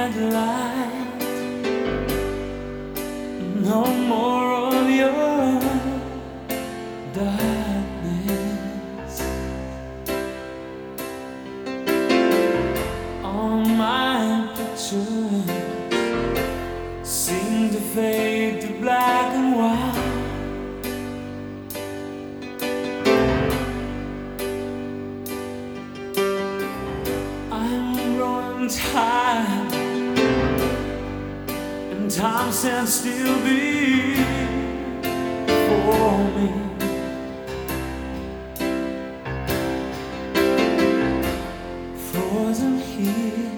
candlelight. No more of your darkness. All my pictures seem to fade to black and white. I'm growing tired, and time stands still before me. Frozen here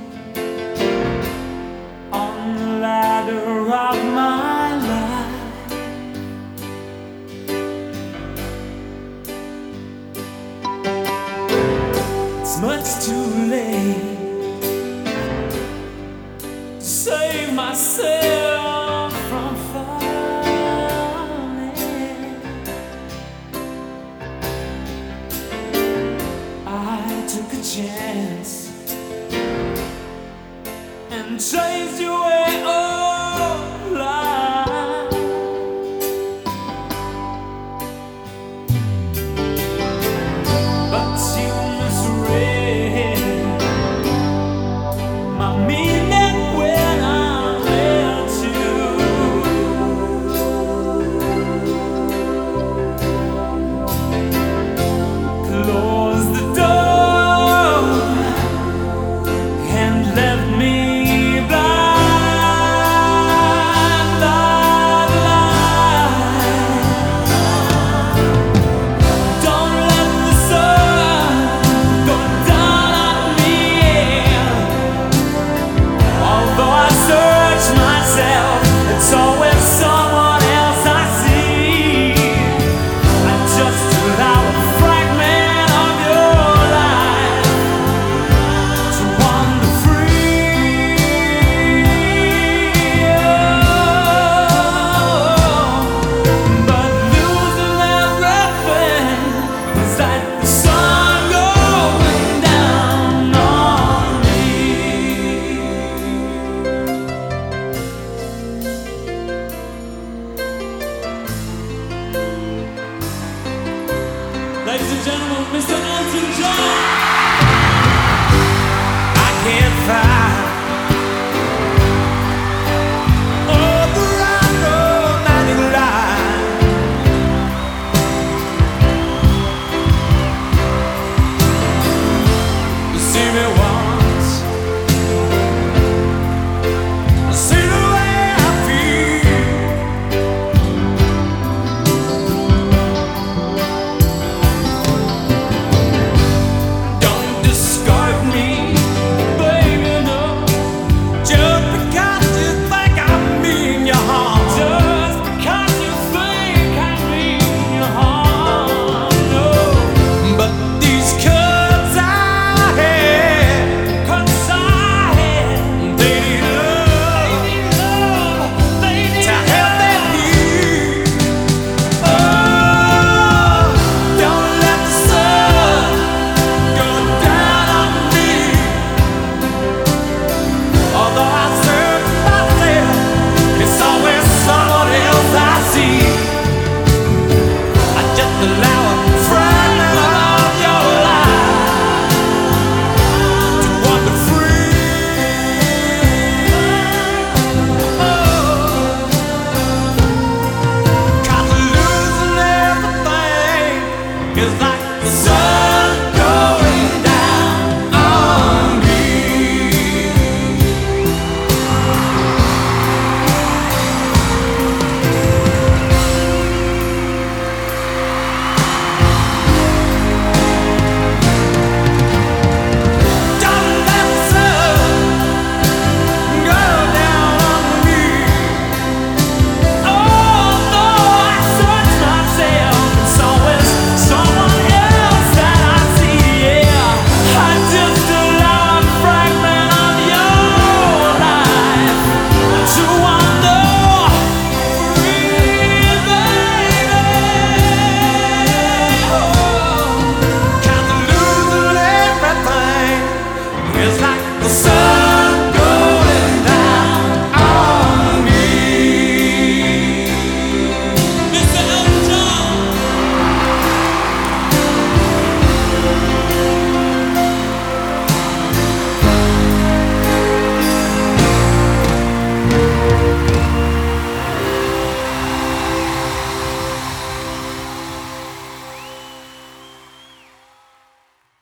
on the ladder of my life. It's much too late to save myself from falling. I took a chance and chased you away all life. But you misread my meaning when I left you. Close the door and left me blind by the light. Don't let the sun go down on me. Although I search myself, it's always someone else I see. I just allow a fragment of your life to wander free. But losing everything is like the sun going down on me. Ladies and gentlemen, Mr. Elton John. I can't find all the right romantic line. You see me once, see the way I feel. Don't discard me, baby, no. Just because you think I mean you harm. Just because you think I mean you harm, no. But these cuts I had, they need love, they need to help their need. Oh, don't let the sun go down on me. Although I search myself, it's always someone else I see. I just allow a fragment of your life to wander free. Cause losing everything is like the sun